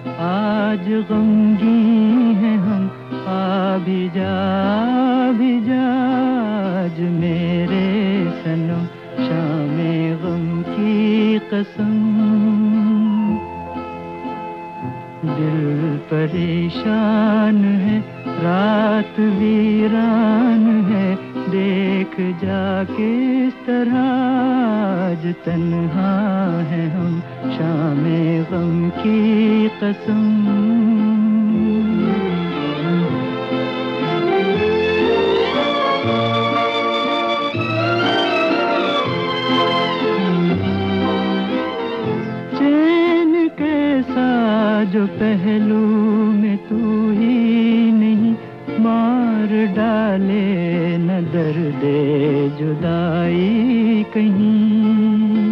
आज गमगीन हैं हम, आ भी जा आज मेरे सनम, शामे गम की कसम। दिल परेशान है, रात वीरान है, देख जा किस तरह आज तन्हा है हम, शामे गम की कसम। जो पहलू में तू ही नहीं, मार डाले न दर्दे जुदाई कहीं।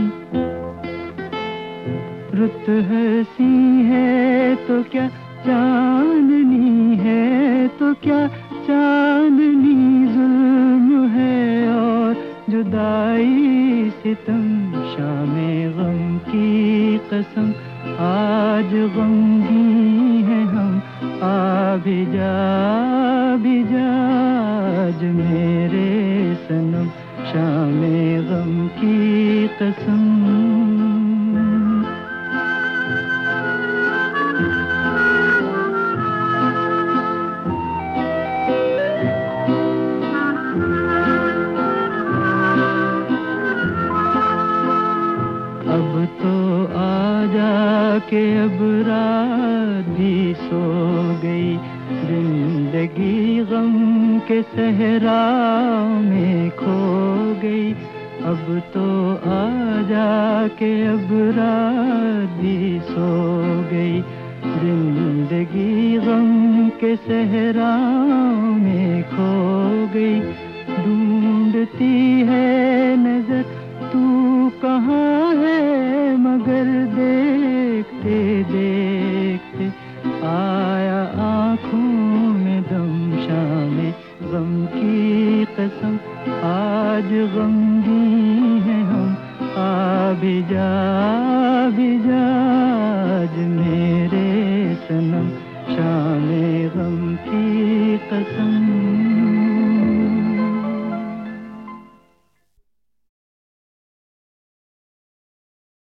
रुत हंसी है तो क्या चांदनी है, तो क्या चांदनी जुल्म है और जुदाई सितम, शामे गम की कसम। आज गमगीन हैं हम, आ भी जा आज मेरे सनम, शामे गम की कसम। अब तो आजा के अब रात भी सो गई, जिंदगी गम के सहरा में खो गई। अब तो आजा के अब रात भी सो गई, जिंदगी गम के सहरा में खो गई। ढूंढती है नजर तू कहाँ है, मगर देखते देखते आया आँखों में दम, शामे गम की कसम। आज गमगीन हैं हम, आ भी जा